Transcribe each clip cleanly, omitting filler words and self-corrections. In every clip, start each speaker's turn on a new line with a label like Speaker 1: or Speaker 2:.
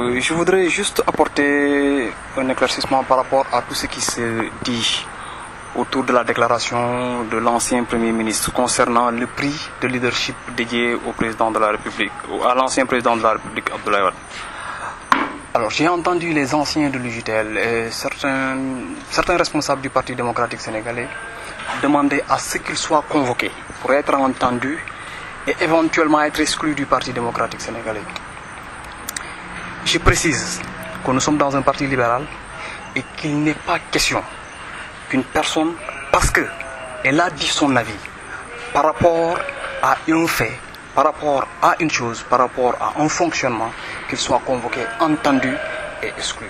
Speaker 1: Je voudrais juste apporter un éclaircissement par rapport à tout ce qui se dit autour de la déclaration de l'ancien Premier ministre concernant le prix de leadership dédié au président de la République, à l'ancien président de la République, Abdoulaye Wade. Alors, j'ai entendu les anciens de l'UJTL et certains responsables du Parti démocratique sénégalais demander à ce qu'ils soient convoqués pour être entendus et éventuellement être exclus du Parti démocratique sénégalais. Je précise que nous sommes dans un parti libéral et qu'il n'est pas question qu'une personne, parce qu'elle a dit son avis par rapport à un fait, par rapport à une chose, par rapport à un fonctionnement, qu'il soit convoqué, entendu et exclu.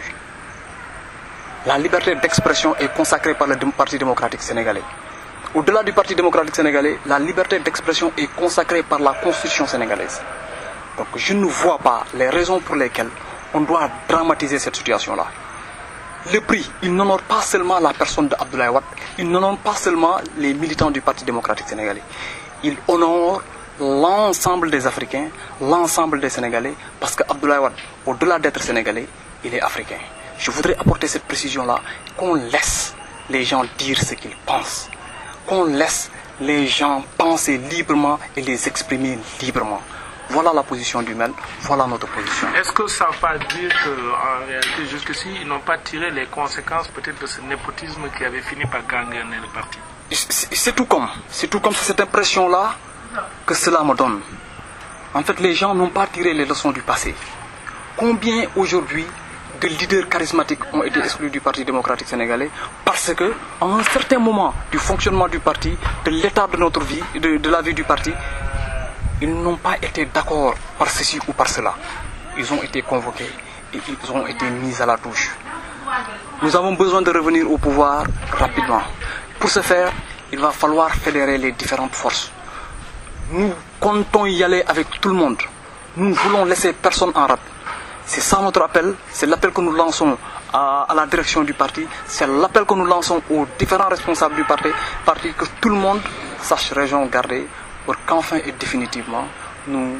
Speaker 1: La liberté d'expression est consacrée par le Parti démocratique sénégalais. Au-delà du Parti démocratique sénégalais, la liberté d'expression est consacrée par la Constitution sénégalaise. Donc je ne vois pas les raisons pour lesquelles on doit dramatiser cette situation-là. Le prix, il n'honore pas seulement la personne d'Abdoulaye Wade, il n'honore pas seulement les militants du Parti démocratique sénégalais. Il honore l'ensemble des Africains, l'ensemble des Sénégalais, parce qu'Abdoulaye Wade, au-delà d'être sénégalais, il est africain. Je voudrais apporter cette précision-là, qu'on laisse les gens dire ce qu'ils pensent, qu'on laisse les gens penser librement et les exprimer librement. Voilà la position du MEL, voilà notre position.
Speaker 2: Est-ce que ça ne veut pas dire qu'en réalité, jusqu'ici, ils n'ont pas tiré les conséquences peut-être de ce népotisme qui avait fini par gangréner le parti?
Speaker 1: C'est tout comme cette impression-là que cela me donne. En fait, les gens n'ont pas tiré les leçons du passé. Combien aujourd'hui de leaders charismatiques ont été exclus du Parti démocratique sénégalais parce que, à un certain moment du fonctionnement du parti, de l'état de notre vie, de la vie du parti, ils n'ont pas été d'accord par ceci ou par cela. Ils ont été convoqués et ils ont été mis à la touche. Nous avons besoin de revenir au pouvoir rapidement. Pour ce faire, il va falloir fédérer les différentes forces. Nous comptons y aller avec tout le monde. Nous ne voulons laisser personne en rade. C'est ça notre appel, c'est l'appel que nous lançons à la direction du parti, c'est l'appel que nous lançons aux différents responsables du parti que tout le monde sache raison garder pour qu'enfin et définitivement nous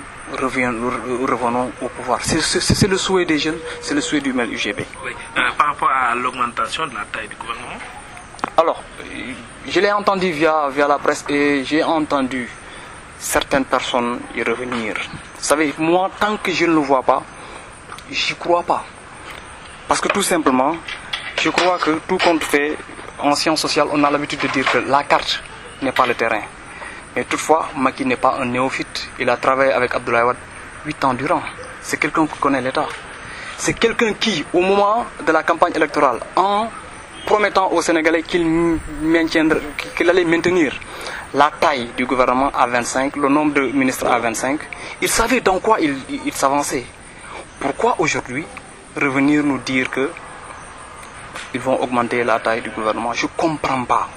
Speaker 1: revenons au pouvoir. C'est le souhait des jeunes, c'est le souhait du MEL UGB.
Speaker 2: Oui. Par rapport à l'augmentation de la taille du gouvernement?
Speaker 1: Alors, je l'ai entendu via la presse et j'ai entendu certaines personnes y revenir. Vous savez, moi, tant que je ne le vois pas, j'y crois pas. Parce que tout simplement, je crois que tout compte fait, en sciences sociales, on a l'habitude de dire que la carte n'est pas le terrain. Mais toutefois, Macky n'est pas un néophyte. Il a travaillé avec Abdoulaye Wade 8 ans durant. C'est quelqu'un qui connaît l'État. C'est quelqu'un qui, au moment de la campagne électorale, en promettant aux Sénégalais qu'il allait maintenir la taille du gouvernement à 25, le nombre de ministres à 25, il savait dans quoi il s'avançait. Pourquoi aujourd'hui revenir nous dire qu'ils vont augmenter la taille du gouvernement? Je ne comprends pas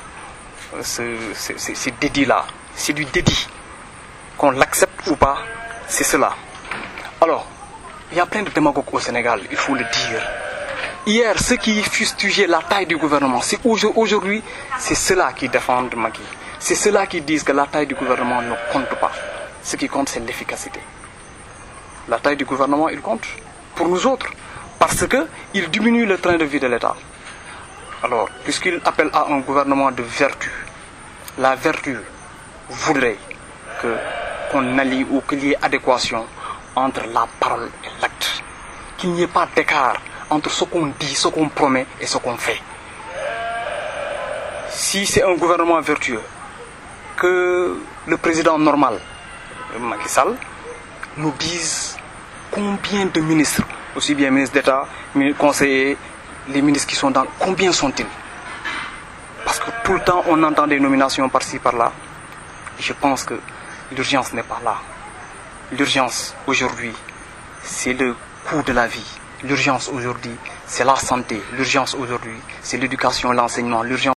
Speaker 1: ce dédit-là. C'est du dédit. Qu'on l'accepte ou pas, c'est cela. Alors, il y a plein de démagogues au Sénégal, il faut le dire. Hier, ceux qui fustigeaient la taille du gouvernement, c'est aujourd'hui, c'est ceux-là qui défendent Macky. C'est ceux-là qui disent que la taille du gouvernement ne compte pas. Ce qui compte, c'est l'efficacité. La taille du gouvernement, il compte pour nous autres. Parce qu'il diminue le train de vie de l'État. Alors, puisqu'il appelle à un gouvernement de vertu, la vertu voudrait qu'on allie ou qu'il y ait adéquation entre la parole et l'acte. Qu'il n'y ait pas d'écart entre ce qu'on dit, ce qu'on promet et ce qu'on fait. Si c'est un gouvernement vertueux, que le président normal, Macky Sall, nous dise combien de ministres, aussi bien ministres d'État, conseillers, les ministres qui sont dans, combien sont-ils? Parce que tout le temps on entend des nominations par-ci par-là. Je pense que l'urgence n'est pas là. L'urgence aujourd'hui, c'est le coût de la vie. L'urgence aujourd'hui, c'est la santé. L'urgence aujourd'hui, c'est l'éducation, l'enseignement. L'urgence